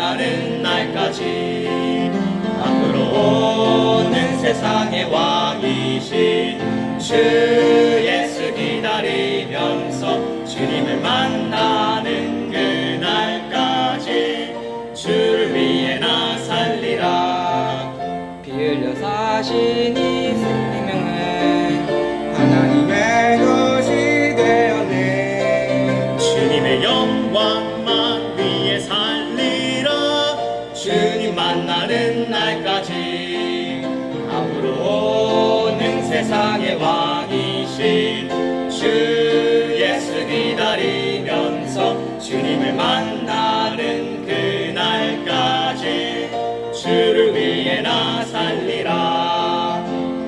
만나는 날까지 앞으로 오는 세상의 왕이신 주 예수 기다리면서 주님을 만나는 그날까지 주를 위해 나 살리라. 피 흘려 사신 이 생명은 하나님의 것이 되었네. 주님의 영광만 위해 살리라. 주님 만나는 날까지 앞으로 오는 세상의 왕이신 주 예수 기다리면서 주님을 만나는 그날까지 주를 위해 나 살리라.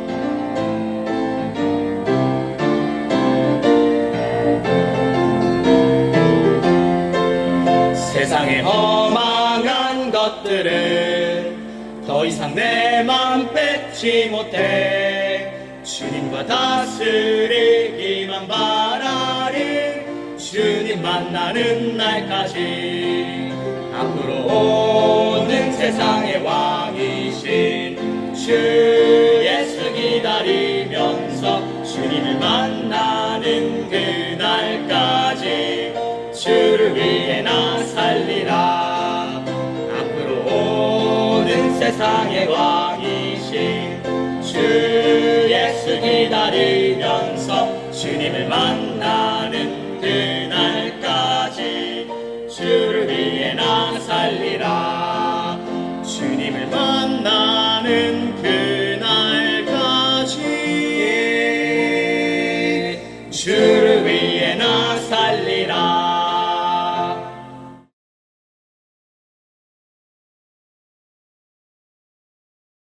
세상의 허망한 것들은 더 이상 내 맘 뺏지 못해 주님과 다스리기만 바라리. 주님 만나는 날까지 앞으로 오는 세상의 왕이신 주 예수 기다리면서 주님을 만나는 그날까지 주를 위해 나 살리라. 앞으로 오는 세상의 왕이신 주 예수 기다리면서 주님을 만나는